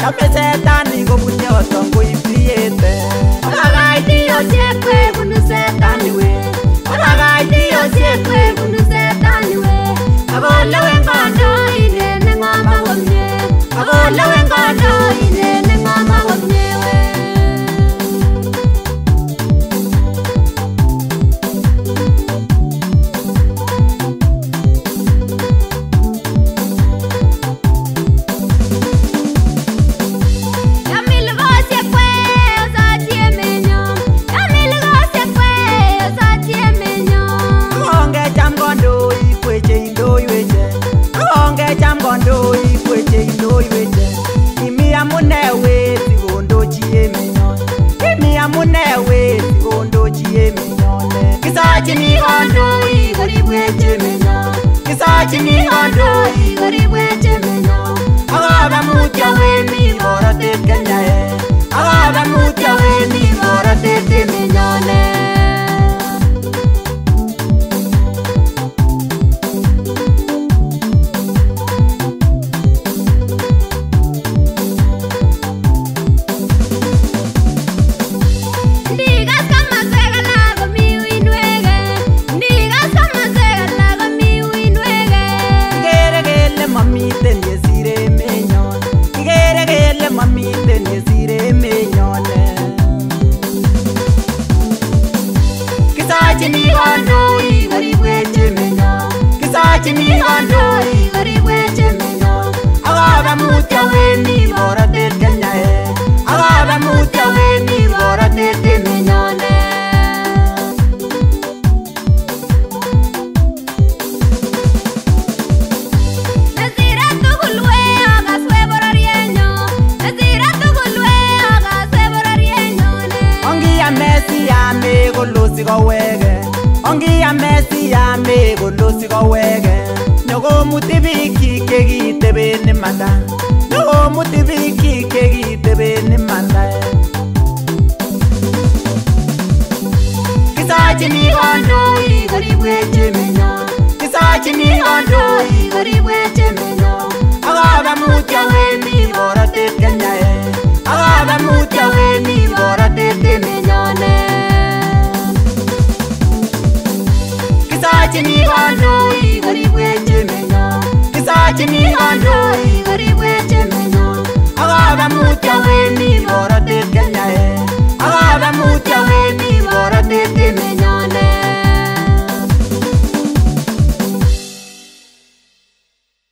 Setani go bunye otongo ipriete. Olagai dio siekwe bunu setani we. Olagai dio siekwe bunu setani we. Agole wengondo ine ngama wamye. Agole wengondo ine ngama wamye we. Kisachini ondo igoribweche menyo. Kisachini ondo igoribweche menyo. Agaba mutya we mi borate Kenya e. Agaba mutya we mi borate menyone. Kisachini ondo igoribweche menyo. Kisachini ondo igoribweche menyo. Agaba mutya we mi borate Kenya e. Agaba mutya we mi borate menyone. Nazira tugulwe agaswe borarienyo. Nazira tugulwe agaswe borarienyo ne. Ongi ya Messi ya me golosi go wege. Ongi ya Messi ya me golosi go wege. Nogo mutibiki kegi tebe ne manda. Nogo mutibiki kegi tebe ne manda. Kisachini ondo igoribweche menyo. Kisachini ondo igoribweche menyo. Agaba mutya we mi borate Kenya e. Agaba mutya we mi borate menyone. Kisachini ondo igoribweche menyo. Kisachini ondo igoribweche menyo. Agaba mutya we